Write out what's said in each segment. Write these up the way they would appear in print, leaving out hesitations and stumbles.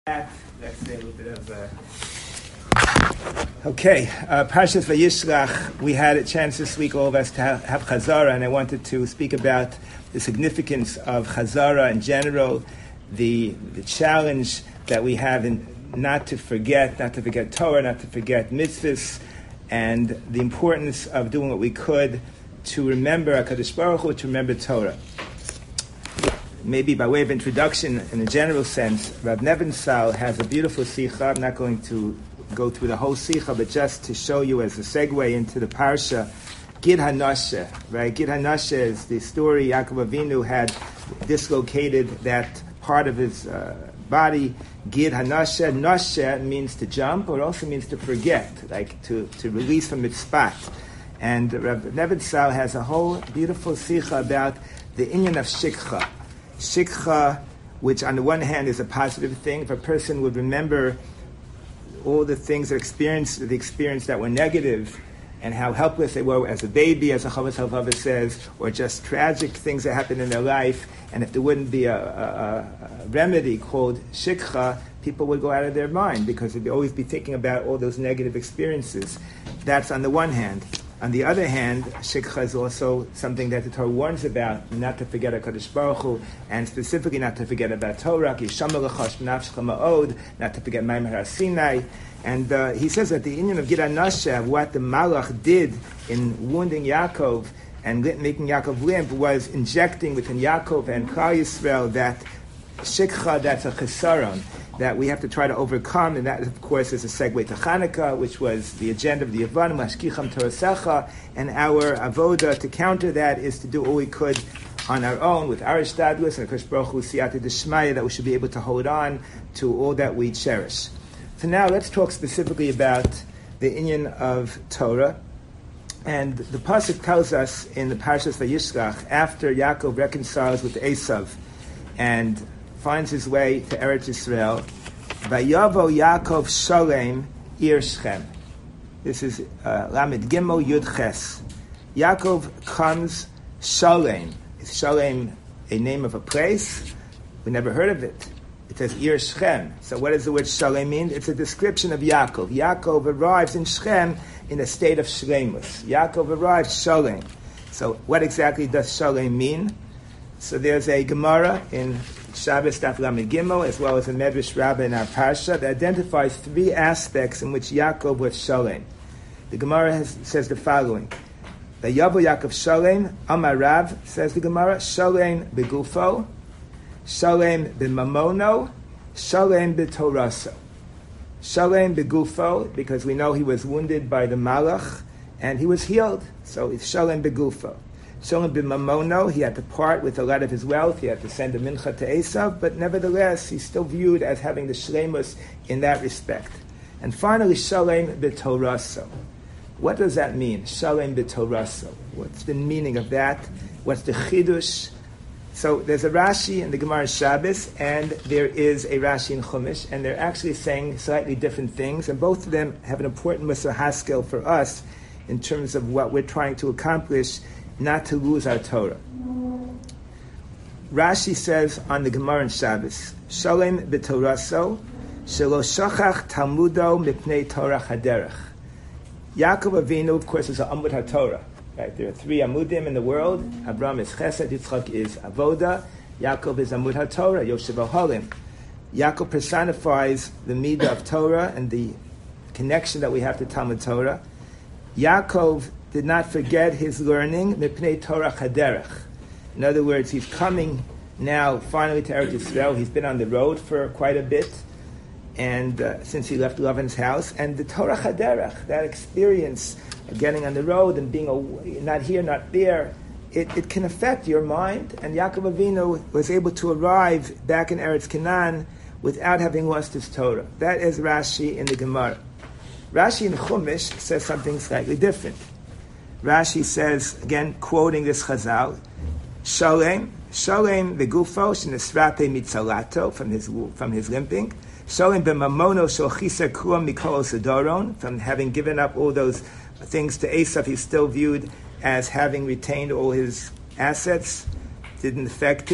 Let's say a little bit of Parshas Vayishlach. We had a chance this week, all of us, to have Chazara, and I wanted to speak about the significance of Chazara in general, the challenge that we have in not to forget Torah, not to forget mitzvahs, and the importance of doing what we could to remember HaKadosh Baruch Hu, to remember Torah. Maybe by way of introduction, in a general sense, Rav Nebenzahl has a beautiful sikha. I'm not going to go through the whole sikha, but just to show you as a segue into the parsha, Gid HaNashe, right? Gid HaNashe is the story Yaakov Avinu had dislocated that part of his body. Gid HaNashe, Nashe means to jump, or also means to forget, like to release from its spot. And Rav Nebenzahl has a whole beautiful sikha about the inyan of shikha. Shikha, which on the one hand is a positive thing. If a person would remember all the things that the experience that were negative, and how helpless they were as a baby, as the Chavos HaLevavos says, or just tragic things that happened in their life, and if there wouldn't be a remedy called shikha, people would go out of their mind because they'd always be thinking about all those negative experiences. That's on the one hand. On the other hand, shikha is also something that the Torah warns about, not to forget HaKadosh Baruch Hu, and specifically not to forget about Torah, not to forget Ma'amar HaSinai. And he says that the inyan of Gid HaNashe, what the Malach did in wounding Yaakov and making Yaakov limp, was injecting within Yaakov and Klal Yisrael that shikha, that's a chesaron, that we have to try to overcome, and that, of course, is a segue to Chanukah, which was the agenda of the Yavanim, Mashkicham Torasecha, and our avoda to counter that is to do all we could on our own with our Ishtadlus and HaKadosh Baruch Hu Siyata D'Shmaya, that we should be able to hold on to all that we cherish. So now let's talk specifically about the inyan of Torah. And the pasuk tells us in the Parshas Vayishlach, after Yaakov reconciles with Esav and finds his way to Eretz Yisrael, Vayavo Yaakov Sholem Ir Shechem. This is Lamed Gimel Yud Ches. Yaakov comes Sholem. Is Sholem a name of a place? We never heard of it. It says Ir Shechem. So what does the word Sholem mean? It's a description of Yaakov. Yaakov arrives in Shechem in a state of Shleimus. Yaakov arrives Sholem. So what exactly does Sholem mean? So there's a Gemara in Shabbos Daf Lamed Gimel, as well as a Medrash Rabbah in our Parsha, that identifies three aspects in which Yaakov was Sholem. The Gemara says the following: Vayavo Yaakov Sholem, Amar Rav, says the Gemara, Sholem begufo, Sholem b'mamono, Sholem b'toraso. Sholem begufo, because we know he was wounded by the Malach, and he was healed, so it's Sholem begufo. Sholem b'mamono, he had to part with a lot of his wealth, he had to send a mincha to Esav, but nevertheless, he's still viewed as having the shleimus in that respect. And finally, Sholem b'toraso. What does that mean, Sholem b'toraso? What's the meaning of that? What's the chidush? So there's a Rashi in the Gemara Shabbos, and there is a Rashi in Chumash, and they're actually saying slightly different things, and both of them have an important Musar Haskel for us in terms of what we're trying to accomplish, not to lose our Torah. Rashi says on the Gemara in Shabbos, Sholem b'toraso, shelo shachach talmudo mipnei Torah haderech. Yaakov Avinu, of course, is an Amud HaTorah. Right? There are three Amudim in the world. Abraham is Chesed, Yitzchak is Avoda, Yaakov is Amud HaTorah, Yoshev Ohalim. Yaakov personifies the Midah of Torah and the connection that we have to Talmud Torah. Yaakov did not forget his learning, Mipnei Torah Chaderech. In other words, he's coming now finally to Eretz Yisrael. He's been on the road for quite a bit, and since he left Lavan's house, and the Torah Chaderech, that experience of getting on the road and being not here, not there, it can affect your mind. And Yaakov Avinu was able to arrive back in Eretz Canaan without having lost his Torah. That is Rashi in the Gemara. Rashi in Chumash says something slightly different. Rashi says, again, quoting this Chazal, Sholem begufo shenesrate mitzalato, from his limping. Sholem b'mamono sholchisa kruam mikol sedoron, from having given up all those things to Esav, he's still viewed as having retained all his assets, didn't affect him.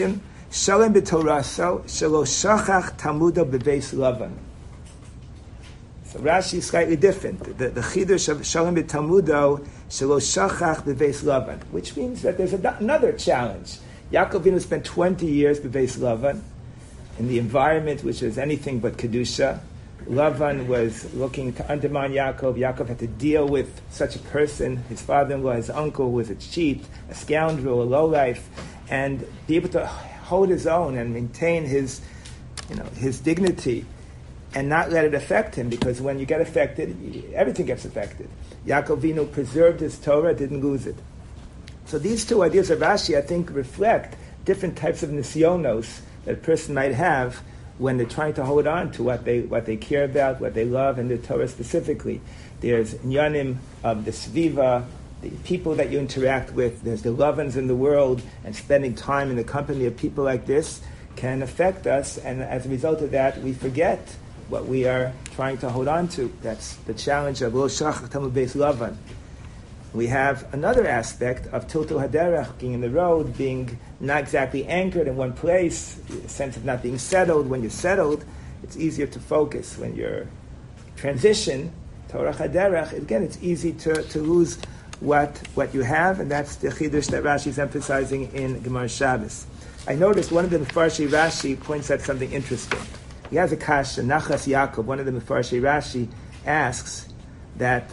Shalem b'Toraso shelo shachach tamudo b'beis Lavan. So Rashi is slightly different. The chidush of Shalem b'Talmudo shelo shachach b'beis Lavan, which means that there's another challenge. Yaakov Avinu spent 20 years b'beis Lavan in the environment which was anything but kedusha. Lavan was looking to undermine Yaakov. Yaakov had to deal with such a person, his father-in-law, his uncle, was a cheat, a scoundrel, a lowlife, and be able to hold his own and maintain his dignity and not let it affect him, because when you get affected, everything gets affected. Yaakov Avinu preserved his Torah, didn't lose it. So these two ideas of Rashi, I think, reflect different types of nisyonos that a person might have when they're trying to hold on to what they care about, what they love, and the Torah specifically. There's inyanim of the sviva, the people that you interact with. There's the lovans in the world, and spending time in the company of people like this can affect us, and as a result of that, we forget what we are trying to hold on to. That's the challenge of Lo Shachach Tamud Beis Lavan. We have another aspect of Tiltul Haderach, being in the road, being not exactly anchored in one place, a sense of not being settled. When you're settled, it's easier to focus. When you're transition, Torah Haderach, again, it's easy to lose what you have, and that's the chidush that Rashi is emphasizing in Gemara Shabbos. I noticed one of the Mefarshei Rashi points out something interesting. He has a kasha, Nachas Yaakov, one of the Mefarshei Rashi asks that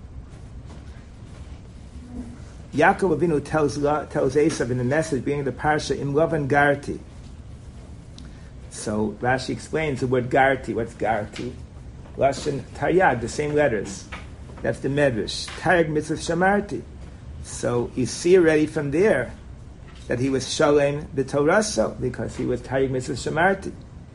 Yaakov Avinu tells Esav in the message, being the parsha, Im Lavan Garti. So Rashi explains the word Garti. What's Garti? Lashon Taryag, the same letters. That's the Medrash. Taryag mitzvah shamarti. So you see already from there that he was Shalem b'Toraso, because he was Taryag mitzvah shamarti.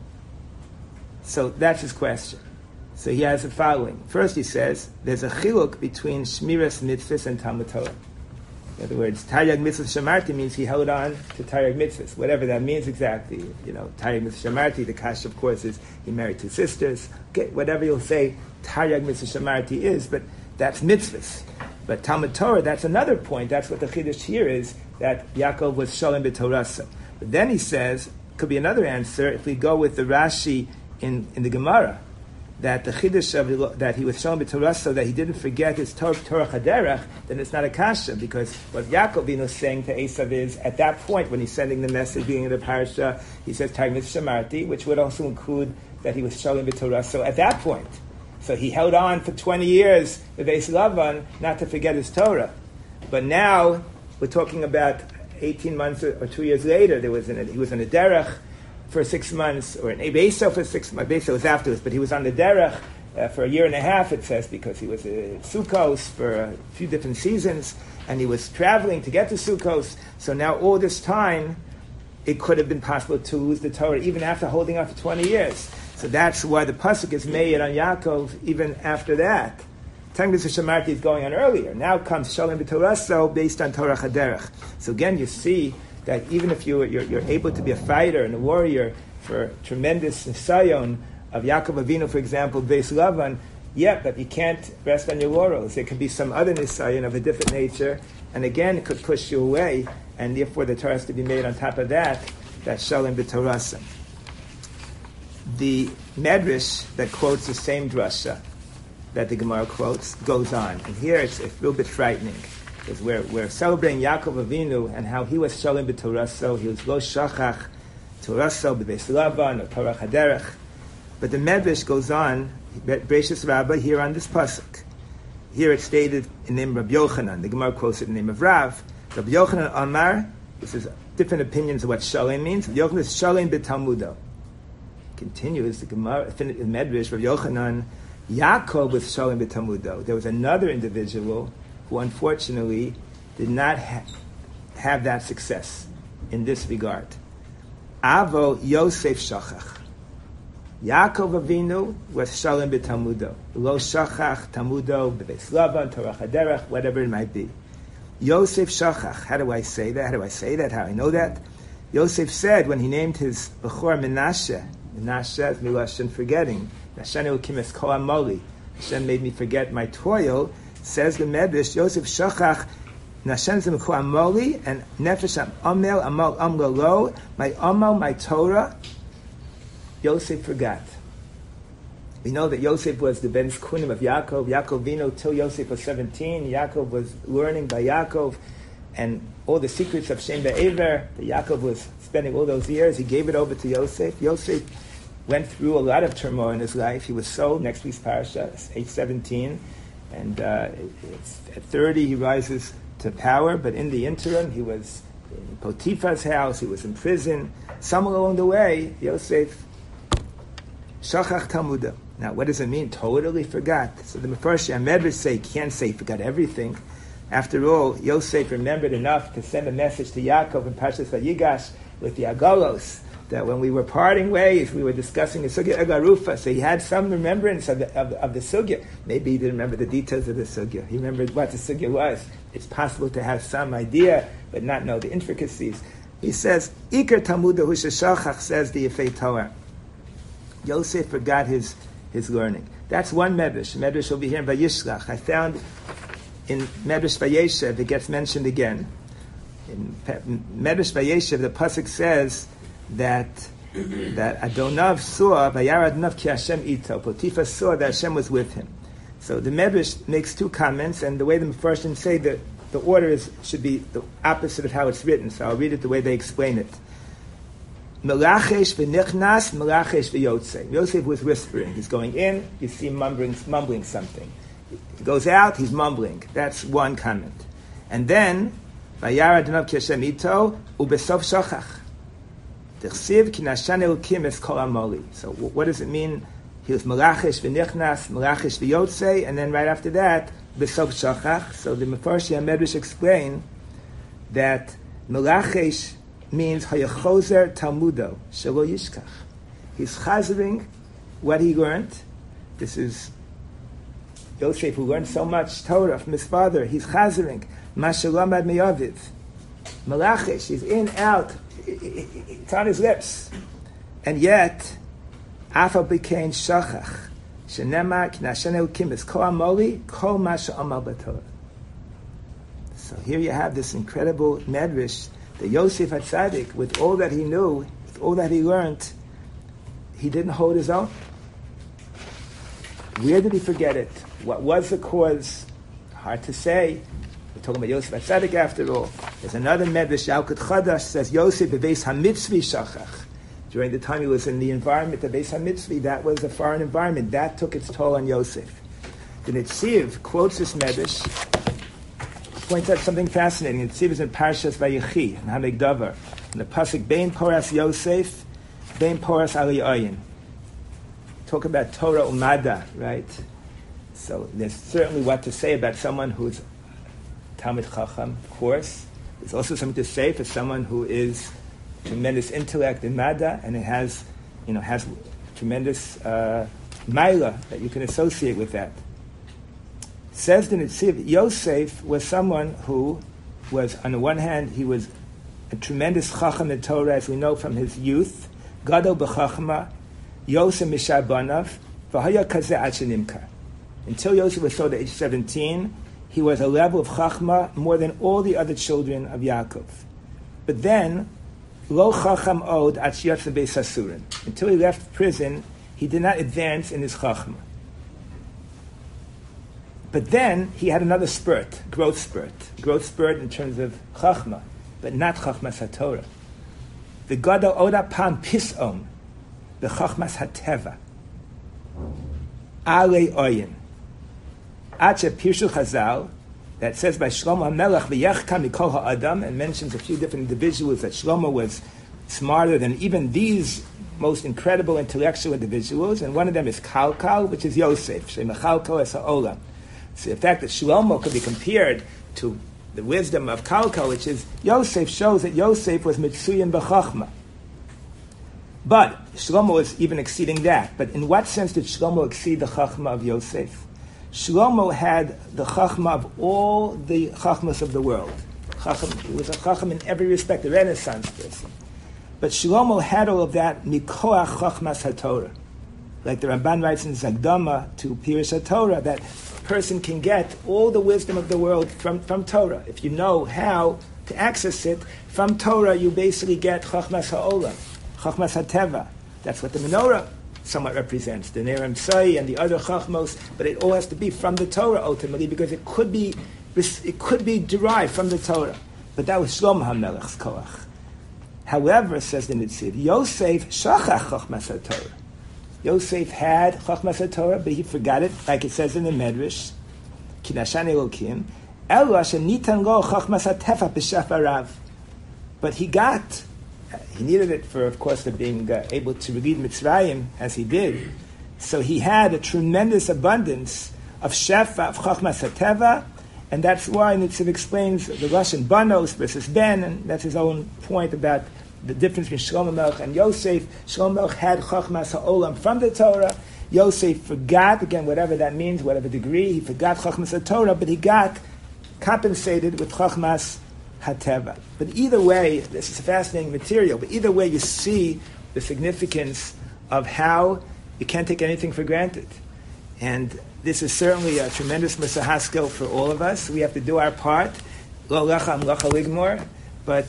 So that's his question. So he has the following. First he says, there's a chiluk between Shmiras Mitzvahs and Talmud Torah. In other words, Taryag Mitzvah Shamarti means he held on to Taryag Mitzvahs, whatever that means exactly. Taryag Mitzvah Shamarti, the kash, of course, is he married two sisters. Okay, whatever you'll say Taryag Mitzvah Shamarti is, but that's mitzvahs. But Talmud Torah, that's another point. That's what the Chiddush here is, that Yaakov was Shalem b'Torasa. But then he says, could be another answer, if we go with the Rashi in the Gemara, that the Chiddush of that he was Shalom b'Torah, so that he didn't forget his Torah Chaderech, then it's not a kasha, because what Yaakov Avinu is saying to Esav is, at that point, when he's sending the message, being in the parasha, he says Taryag Mitzvah Shamarti, which would also include that he was Shalom b'Torah. So at that point, so he held on for 20 years with Beis Lavan, not to forget his Torah. But now, we're talking about 18 months or 2 years later, he was in a derech for 6 months, or an Ebeso for 6 months. Ebeso was afterwards, but he was on the derech for a year and a half, it says, because he was at Sukkos for a few different seasons, and he was traveling to get to Sukkos. So now all this time, it could have been possible to lose the Torah, even after holding on for 20 years. So that's why the pasuk is made on Yaakov even after that. Taryag Mitzvah Shamarti is going on earlier. Now comes Shalom b'Toraso based on Torah Chaderech. So again, you see that even if you're able to be a fighter and a warrior for tremendous nisayon of Yaakov Avinu, for example, Beis Lavan, but you can't rest on your laurels. There could be some other nisayon of a different nature, and again, it could push you away, and therefore the Torah has to be made on top of that, that's Shalom b'Torasa. The Medrash that quotes the same drasha that the Gemara quotes goes on, and here it's a little bit frightening, because we're celebrating Yaakov Avinu and how he was Shalom b'Toraso, he was Lo Shachach Toraso b'Beis Lavan, or Torah Chaderech. But the Medrash goes on, Bereishis Rabbah, here on this pasuk. Here it's stated in the name of Rabbi Yochanan. The Gemara quotes it in the name of Rav. Rabbi Yochanan Amar, this is different opinions of what Shalom means. Rabbi Yochanan is Shalom b'Talmudo. Continues the Gemara, the Medrash, Rabbi Yochanan, Yaakov was Shalom b'Talmudo. There was another individual who unfortunately did not have that success in this regard. Avo Yosef Shachach. Yaakov Avinu was Shalom b'Talmudo. Lo Shachach, Talmudo, B'Beis Lavan, Torah Chaderech, whatever it might be. Yosef Shachach. How do I say that? How I know that? Yosef said when he named his Bechor Menashe, Menashe is Milashon forgetting. Nashanu Kimes Kol Amoli. Hashem made me forget my toil. Says the Medrash, Yosef Shachach Nashem Zemchu Amoli, and Nefesh Amel Amal Amlo, my Amal, my Torah, Yosef forgot. We know that Yosef was the Ben Kunim of Yaakov. Yaakov Vino till Yosef was 17. Yaakov was learning by Yaakov, and all the secrets of Shem Be'ever that Yaakov was spending all those years, he gave it over to Yosef. Yosef went through a lot of turmoil in his life. He was sold, next week's parasha, age 17, and at 30 he rises to power, but in the interim he was in Potiphar's house, he was in prison. Somewhere along the way, Yosef Shachach Talmudah. Now, what does it mean? Totally forgot. So the Mefarshei Medrash say, can't say forgot everything. After all, Yosef remembered enough to send a message to Yaakov in Parshas Vayigash with the Agalos, that when we were parting ways, we were discussing the Sugya Agarufa. So he had some remembrance of the Sugya. Maybe he didn't remember the details of the Sugya. He remembered what the Sugya was. It's possible to have some idea, but not know the intricacies. He says, Iker Talmudah Hushashachach, says the Yefei Torah. Yosef forgot his learning. That's one Medrash. Medrash will be here in Vayishlach. I found in Medrash Vayeshev, it gets mentioned again. In Medrash Vayeshev, the pasuk says that Adonav saw, Vayar Adonav ki Hashem ito. Potiphar saw that Hashem was with him. So the Medrash makes two comments, and the way the Mefarshim say that the order should be the opposite of how it's written. So I'll read it the way they explain it. Melachesh v'nichnas, melachesh v'yotze. Yosef was whispering. He's going in, you see him mumbling something. He goes out, he's mumbling. That's one comment. And then, Vayar Adonav ki Hashem ito, ubesof shochach. T'chsiv ki nashan elokim es kol amoli. So what does it mean? He was melachesh v'nichnas, melachesh v'yotze, and then right after that, besof shochach. So the Mefarshei Medrash explain that melachesh means hayachozer talmudo shelo yishkach. He's chazering what he learned. This is Yosef, who learned so much Torah from his father. He's chazering mashalamad meyaviv. Malachish, he's in, out. It's on his lips, and yet afa became shachach. Shenema kinashen elokim es kol amoli kol masha amal b'Torah. So here you have this incredible medrash. The Yosef HaTzadik, with all that he knew, with all that he learned, he didn't hold his own. Where did he forget it? What was the cause? Hard to say. We're talking about Yosef HaTzadik after all. There's another medrash, Yalkut Chadash, says Yosef bebeis hamitzvi shachach. During the time he was in the environment of Beis HaMitzvi, that was a foreign environment. That took its toll on Yosef. The Netziv quotes this medrash, points out something fascinating. It seems in Parshas Vayechi, in Hameg Davar, in the pasuk Bein Poras Yosef, Bein Poras Ali Ayin. Talk about Torah Umada, right? So there's certainly what to say about someone who's Talmid Chacham, of course. There's also something to say for someone who is tremendous intellect in Mada, and it has tremendous Maila that you can associate with that. Says the Netziv, Yosef was someone who was, on the one hand, he was a tremendous chacham in Torah, as we know from his youth. Gadol b'chachma, Yosef mishar banav, v'haya kazeh ad shenimkar. Until Yosef was sold at age 17, he was a level of chachma more than all the other children of Yaakov. But then, lo chacham od ad sheyatz beis hasurin. Until he left prison, he did not advance in his chachma. But then he had another growth spurt in terms of chachma, but not chachmas haTorah. The gadol oda pam pisom, the chachmas hateva, ale oyin. Ache pirshu Chazal that says by Shlomo HaMelech v'yechka mikol ha'adam, and mentions a few different individuals that Shlomo was smarter than even these most incredible intellectual individuals, and one of them is Kalkal, which is Yosef, shemachalkal es ha'olam. So the fact that Shlomo could be compared to the wisdom of Kalkal, which is Yosef, shows that Yosef was mitzuyin b'chachma. But Shlomo was even exceeding that. But in what sense did Shlomo exceed the chachma of Yosef? Shlomo had the chachma of all the chachmas of the world. He was a chacham in every respect, a Renaissance person. But Shlomo had all of that mikoach chachmas haTorah. like the Ramban writes in Zagdama to Pirush HaTorah, that a person can get all the wisdom of the world from Torah. If you know how to access it, from Torah you basically get Chachmas HaOlam, Chachmas HaTeva. That's what the menorah somewhat represents, the Ner Emsai and the other Chachmos, but it all has to be from the Torah ultimately, because it could be derived from the Torah. But that was Shlomo HaMelech's koach. However, says the Nitziv, Yosef shachach Chachmas HaTorah. Yosef had Chachmas HaTorah, but he forgot it, like it says in the Medrash, Ki Nashan Elokim, Elo asher nitan lo Chachmas HaTefa b'shafarav. But he needed it for, of course, for being able to read Mitzrayim, as he did. So he had a tremendous abundance of shefa, of Chachmas HaTeva, and that's why Nitziv explains the Russian Banos versus Ben, and that's his own point about the difference between Shlomo Melech and Yosef. Shlomo Melech had Chachmas HaOlam from the Torah. Yosef forgot, again, whatever that means, whatever degree, he forgot Chachmas HaTorah, but he got compensated with Chachmas HaTeva. But either way, this is fascinating material, but either way you see the significance of how you can't take anything for granted. And this is certainly a tremendous Musar Haskel for all of us. We have to do our part. Lo lecha amlacha ligmor, but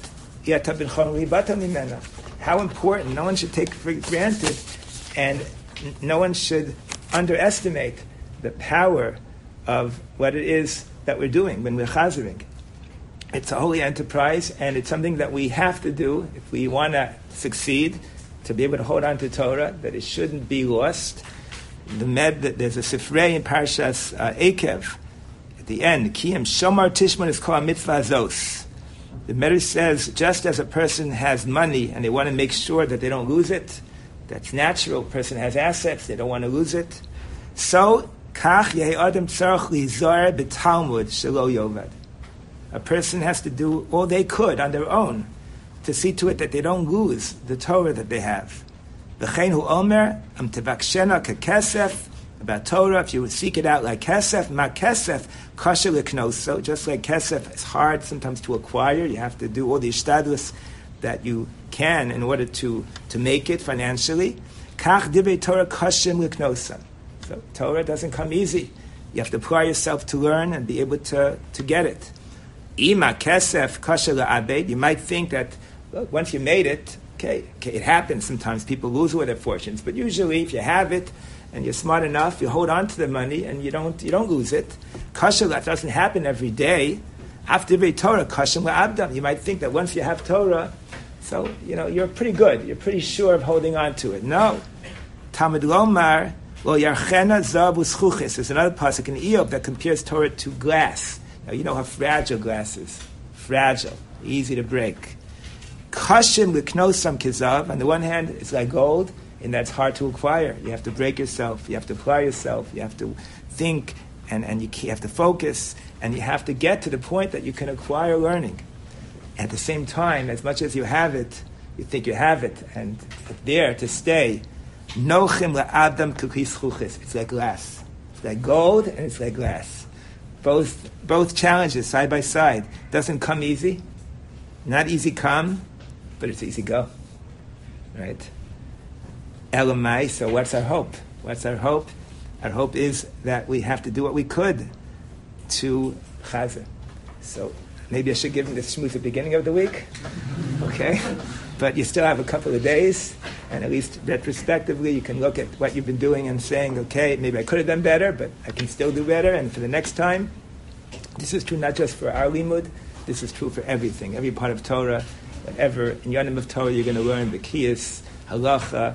how important. No one should take for granted, and no one should underestimate the power of what it is that we're doing when we're chazering. It's a holy enterprise, and it's something that we have to do if we want to succeed, to be able to hold on to Torah, that it shouldn't be lost. There's a Sifrei in Parshas Ekev, at the end, Kiyam Shomar Tishman is called Mitzvah Zos. The Medrash says, just as a person has money and they want to make sure that they don't lose it, that's natural. A person has assets, they don't want to lose it. So, Kach Yehi Adam Tzarech Lizar B'Talmud Shelo Yovad. A person has to do all they could on their own to see to it that they don't lose the Torah that they have. V'chein hu omer am tevakshena kekesef. About Torah, if you would seek it out like kesef, ma kesef kasher leknoso. Just like kesef, it's hard sometimes to acquire. You have to do all the ishtadlus that you can in order to make it financially. Kach divrei Torah kashem leknosa. So Torah doesn't come easy. You have to apply yourself to learn and be able to get it. Ima kesef kasher le'abed. You might think that, look, once you made it, okay, it happens. Sometimes people lose all their fortunes, but usually, if you have it and you're smart enough, you hold on to the money and you don't lose it. Kasher, that doesn't happen every day. After every Torah, kasher le'abdam. You might think that once you have Torah, so you're pretty good. You're pretty sure of holding on to it. No, Talmud Lomar lo yarchena zav u'schuches. There's another pasuk in Eob that compares Torah to glass. Now you know how fragile glass is. Fragile, easy to break. Kashim l'knosam kizav. On the one hand, it's like gold, and that's hard to acquire. You have to break yourself. You have to apply yourself. You have to think, and you have to focus, and you have to get to the point that you can acquire learning. At the same time, as much as you have it, you think you have it, and it's there to stay. Nochim la'adam kukis chuchis. It's like glass. It's like gold, and it's like glass. Both challenges side by side. Doesn't come easy. Not easy come, but it's easy go. Right? Elamai, so what's our hope? What's our hope? Our hope is that we have to do what we could to chazer. So maybe I should give him the smooth at the beginning of the week. Okay? But you still have a couple of days, and at least retrospectively you can look at what you've been doing and saying, okay, maybe I could have done better, but I can still do better, and for the next time, this is true not just for our limud, this is true for everything, every part of Torah, whatever in Yonim of Torah you're going to learn, the Kiyas, Halacha,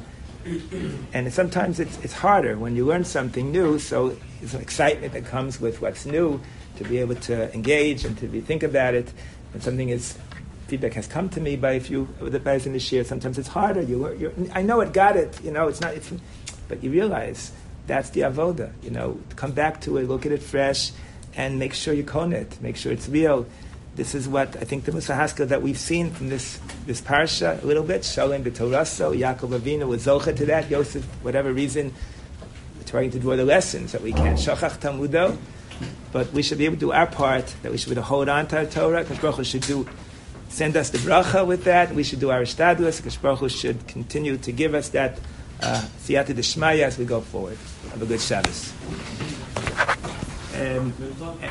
and sometimes it's harder when you learn something new, so there's an excitement that comes with what's new, to be able to engage and to think about it. When something is, feedback has come to me by a few of the guys in this year, sometimes it's harder. I know it, got it, but you realize that's the avoda, come back to it, look at it fresh, and make sure you cone it, make sure it's real. This is what I think the Musar Haskel that we've seen from this parsha a little bit. Shalom b'Toraso, Yaakov Avinu was zocha to that. Yosef, whatever reason, we're trying to draw the lessons that we can't shachach Talmudo, but we should be able to do our part. That we should be able to hold on to our Torah. Kadosh Baruch Hu should send us the bracha with that. We should do our ishtadlus. Kadosh Baruch Hu should continue to give us that Siyata Deshmaya as we go forward. Have a good Shabbos.